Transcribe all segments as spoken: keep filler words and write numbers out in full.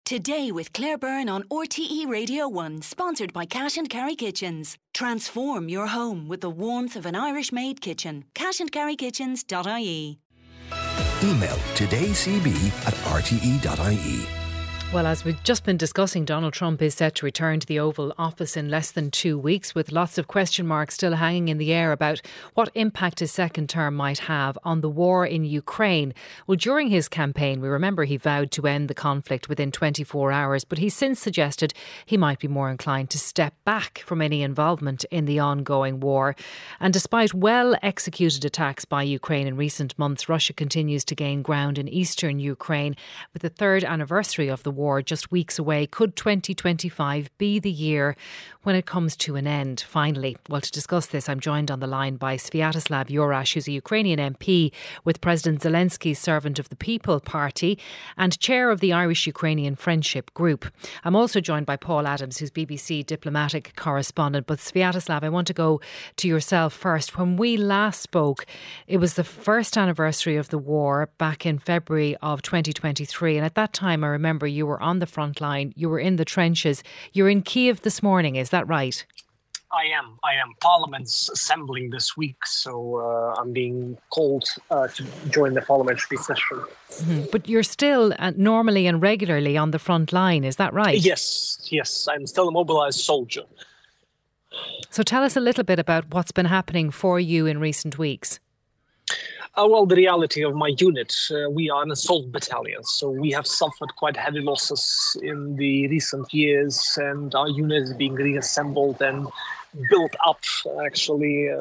Today with Claire Byrne on R T E Radio one, sponsored by Cash and Carry Kitchens. Transform your home with the warmth of an Irish-made kitchen. cash and carry kitchens dot I E. Email todaycb at r t e dot i e. Well, as we've just been discussing, Donald Trump is set to return to the Oval Office in less than two weeks, with lots of question marks still hanging in the air about what impact his second term might have on the war in Ukraine. Well, during his campaign, we remember he vowed to end the conflict within twenty-four hours, but he's since suggested he might be more inclined to step back from any involvement in the ongoing war. And despite well-executed attacks by Ukraine in recent months, Russia continues to gain ground in eastern Ukraine. With the third anniversary of the war war just weeks away, could twenty twenty-five be the year when it comes to an end, finally? Well, to discuss this, I'm joined on the line by Sviatoslav Jurash, who's a Ukrainian M P with President Zelensky's Servant of the People Party and chair of the Irish-Ukrainian Friendship Group. I'm also joined by Paul Adams, who's B B C diplomatic correspondent. But Sviatoslav, I want to go to yourself first. When we last spoke, it was the first anniversary of the war back in February of twenty twenty-three. And at that time, I remember you were on the front line, you were in the trenches. You're in Kiev this morning, is that right? I am. I am. Parliament's assembling this week, so uh, I'm being called uh, to join the parliamentary session. Mm-hmm. But you're still uh, normally and regularly on the front line, is that right? Yes, yes. I'm still a mobilised soldier. So tell us a little bit about what's been happening for you in recent weeks. Uh, well, the reality of my unit, uh, we are an assault battalion, so we have suffered quite heavy losses in the recent years, and our unit is being reassembled and built up, actually, uh,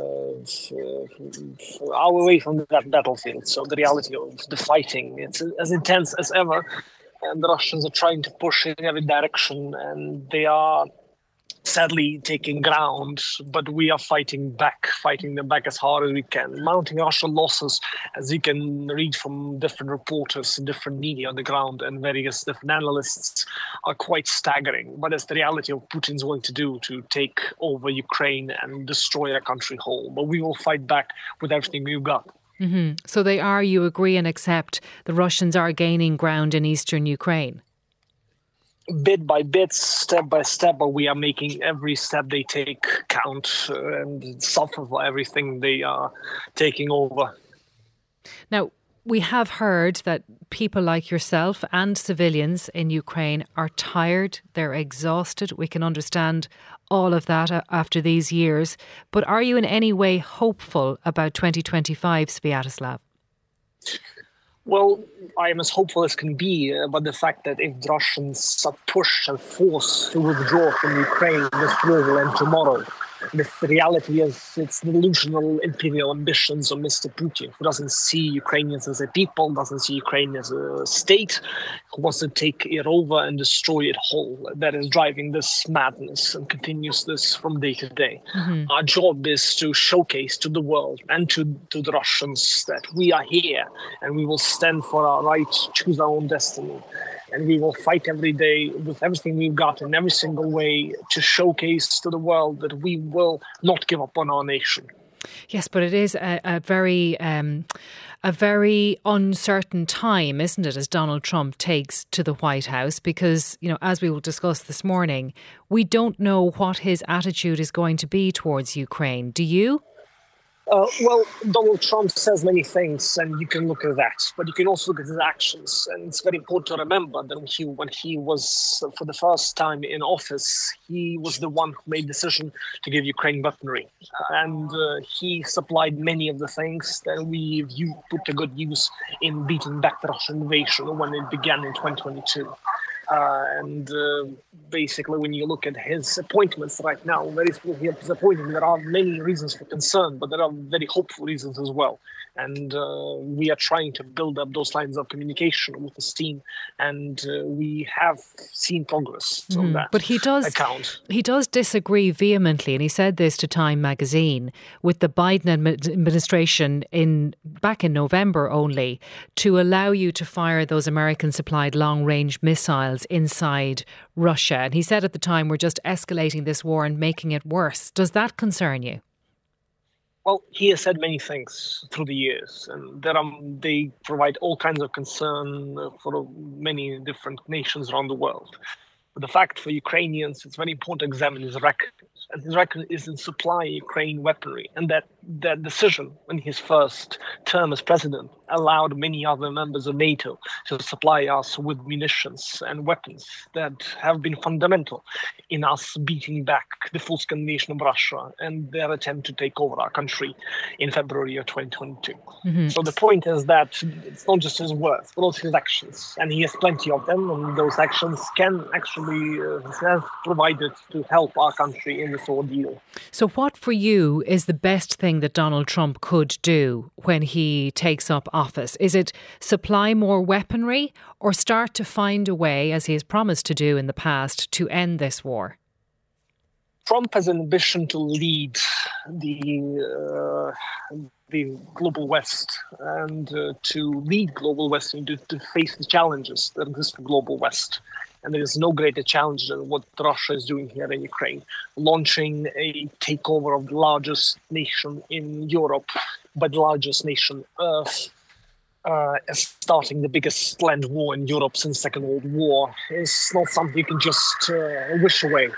our way from that battlefield. So the reality of the fighting, it's as intense as ever, and the Russians are trying to push in every direction, and they are sadly taking ground, but we are fighting back, fighting them back as hard as we can, mounting Russian losses, as you can read from different reporters and different media on the ground and various different analysts, are quite staggering. But it's the reality of what Putin's going to do to take over Ukraine and destroy the country whole. But we will fight back with everything we've got. Mm-hmm. So they are, you agree and accept, the Russians are gaining ground in eastern Ukraine? Bit by bit, step by step, but we are making every step they take count uh, and suffer for everything they are taking over. Now, we have heard that people like yourself and civilians in Ukraine are tired, they're exhausted. We can understand all of that after these years. But are you in any way hopeful about twenty twenty-five, Sviatoslav? Well, I am as hopeful as can be, uh, but the fact that if the Russians are pushed and forced to withdraw from Ukraine, this war will end tomorrow. The reality is it's the delusional imperial ambitions of Mister Putin, who doesn't see Ukrainians as a people, doesn't see Ukraine as a state, who wants to take it over and destroy it whole. That is driving this madness and continues this from day to day. Mm-hmm. Our job is to showcase to the world and to, to the Russians that we are here and we will stand for our right to choose our own destiny. And we will fight every day with everything we've got in every single way to showcase to the world that we will not give up on our nation. Yes, but it is a, a very um, a very uncertain time, isn't it, as Donald Trump takes to the White House? Because, you know, as we will discuss this morning, we don't know what his attitude is going to be towards Ukraine. Do you? Uh, well, Donald Trump says many things, and you can look at that, but you can also look at his actions. And it's very important to remember that when he, when he was, uh, for the first time in office, he was the one who made the decision to give Ukraine weaponry. And uh, he supplied many of the things that we put to good use in beating back the Russian invasion when it began in twenty twenty-two. Uh, and uh, basically, when you look at his appointments right now, very disappointing. There are many reasons for concern, but there are very hopeful reasons as well. And uh, we are trying to build up those lines of communication with his team, and uh, we have seen progress mm. on that. But he does account. He does disagree vehemently, and he said this to Time magazine, with the Biden administration in back in November only to allow you to fire those American-supplied long-range missiles inside Russia. And he said at the time, we're just escalating this war and making it worse. Does that concern you? Well, he has said many things through the years, and there are, they provide all kinds of concern for many different nations around the world. But the fact for Ukrainians, it's very important to examine his record. And his record is in supplying Ukraine weaponry. And that, that decision in his first term as president allowed many other members of NATO to supply us with munitions and weapons that have been fundamental in us beating back the full-scale invasion of Russia and their attempt to take over our country in February of twenty twenty-two. Mm-hmm. So the point is that it's not just his words, but also his actions. And he has plenty of them, and those actions can actually uh, have provided to help our country in this ordeal. So what for you is the best thing that Donald Trump could do when he takes up office? Is it supply more weaponry or start to find a way, as he has promised to do in the past, to end this war? Trump has an ambition to lead the uh, the global West and uh, to lead global West and to, to face the challenges that exist for global West. And there is no greater challenge than what Russia is doing here in Ukraine, launching a takeover of the largest nation in Europe by the largest nation Earth. Uh, starting the biggest land war in Europe since the Second World War is not something you can just uh, wish away.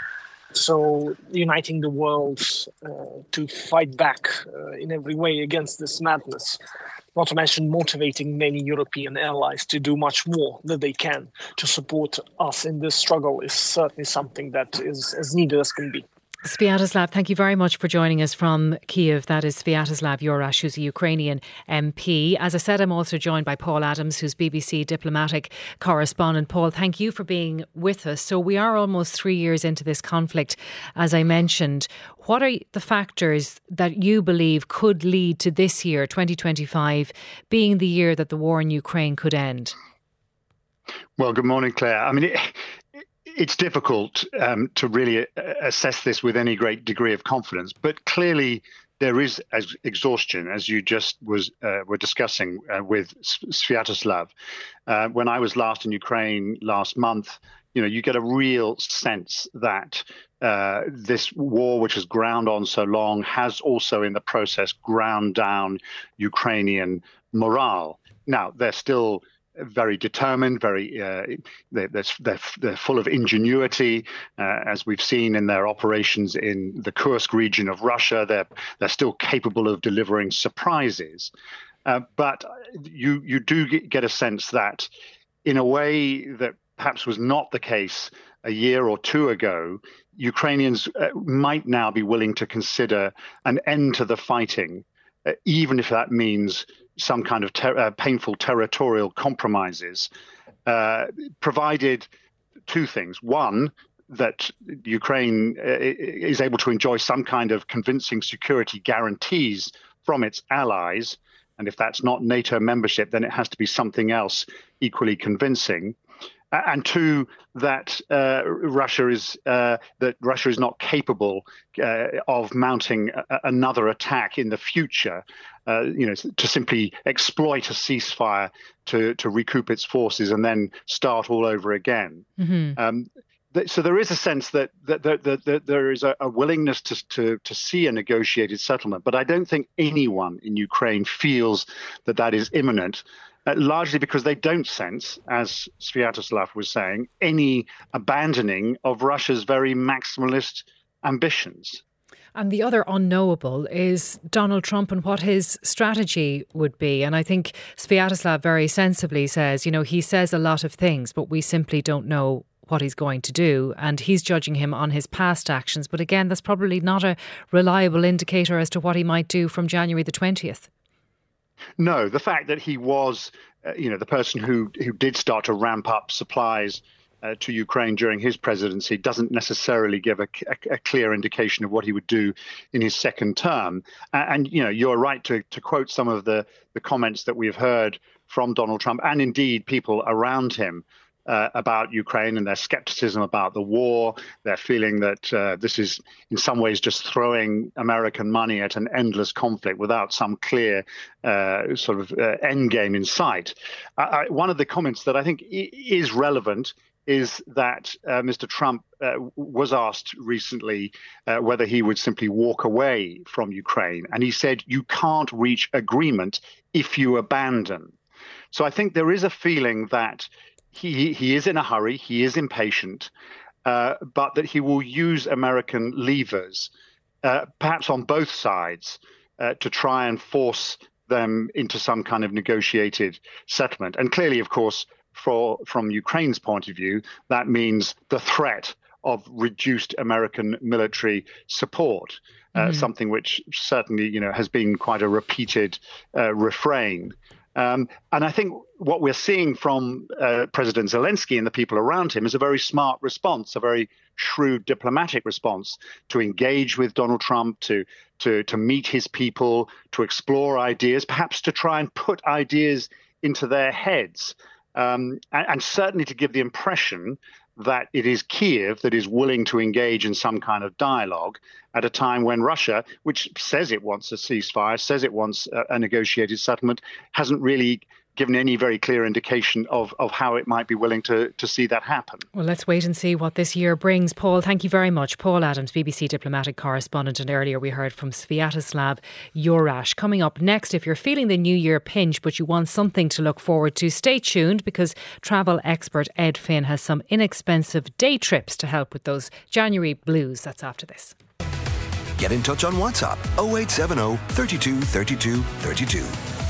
So uniting the world uh, to fight back uh, in every way against this madness, not to mention motivating many European allies to do much more that they can to support us in this struggle is certainly something that is as needed as can be. Sviatoslav, thank you very much for joining us from Kiev. That is Sviatoslav Jurash, who's a Ukrainian M P. As I said, I'm also joined by Paul Adams, who's B B C diplomatic correspondent. Paul, thank you for being with us. So we are almost three years into this conflict, as I mentioned. What are the factors that you believe could lead to this year, twenty twenty-five, being the year that the war in Ukraine could end? Well, good morning, Claire. I mean, it, It's difficult um, to really assess this with any great degree of confidence, but clearly there is as exhaustion, as you just was uh, were discussing uh, with Sviatoslav. Uh, when I was last in Ukraine last month, you know, you get a real sense that uh, this war, which has ground on so long, has also in the process ground down Ukrainian morale. Now, they're still very determined, very uh, they're, they're, they're full of ingenuity, uh, as we've seen in their operations in the Kursk region of Russia. They're they're still capable of delivering surprises, uh, but you you do get a sense that, in a way that perhaps was not the case a year or two ago, Ukrainians uh, might now be willing to consider an end to the fighting, uh, even if that means some kind of ter- uh, painful territorial compromises, uh, provided two things. One, that Ukraine uh, is able to enjoy some kind of convincing security guarantees from its allies. And if that's not NATO membership, then it has to be something else equally convincing. Uh, and two, that uh, Russia is uh, that Russia is not capable uh, of mounting a- another attack in the future. Uh, you know, to simply exploit a ceasefire to to recoup its forces and then start all over again. Mm-hmm. Um, th- so there is a sense that that, that, that, that there is a, a willingness to, to to see a negotiated settlement, but I don't think anyone in Ukraine feels that that is imminent. Uh, largely because they don't sense, as Sviatoslav was saying, any abandoning of Russia's very maximalist ambitions. And the other unknowable is Donald Trump and what his strategy would be. And I think Sviatoslav very sensibly says, you know, he says a lot of things, but we simply don't know what he's going to do. And he's judging him on his past actions. But again, that's probably not a reliable indicator as to what he might do from January the twentieth. No, the fact that he was, uh, you know, the person who who did start to ramp up supplies uh, to Ukraine during his presidency doesn't necessarily give a, a, a clear indication of what he would do in his second term. And, and you know, you're right to to quote some of the the comments that we've heard from Donald Trump and indeed people around him Uh, about Ukraine and their skepticism about the war. They're feeling that uh, this is in some ways just throwing American money at an endless conflict without some clear uh, sort of uh, end game in sight. Uh, I, one of the comments that I think I- is relevant is that uh, Mister Trump uh, was asked recently uh, whether he would simply walk away from Ukraine. And he said, you can't reach agreement if you abandon. So I think there is a feeling that he, he is in a hurry, he is impatient, uh, but that he will use American levers, uh, perhaps on both sides, uh, to try and force them into some kind of negotiated settlement. And clearly, of course, for, from Ukraine's point of view, that means the threat of reduced American military support, uh, mm-hmm. something which certainly, you know, has been quite a repeated uh, refrain. Um, and I think what we're seeing from uh, President Zelensky and the people around him is a very smart response, a very shrewd diplomatic response to engage with Donald Trump, to to to meet his people, to explore ideas, perhaps to try and put ideas into their heads, um, and, and certainly to give the impression that it is Kiev that is willing to engage in some kind of dialogue at a time when Russia, which says it wants a ceasefire, says it wants a, a negotiated settlement, hasn't really given any very clear indication of, of how it might be willing to, to see that happen. Well, let's wait and see what this year brings. Paul, thank you very much. Paul Adams, B B C diplomatic correspondent, and earlier we heard from Sviatoslav Jurash. Coming up next, if you're feeling the New Year pinch but you want something to look forward to, stay tuned because travel expert Ed Finn has some inexpensive day trips to help with those January blues. That's after this. Get in touch on WhatsApp oh eight seven oh, three two, three two, three two.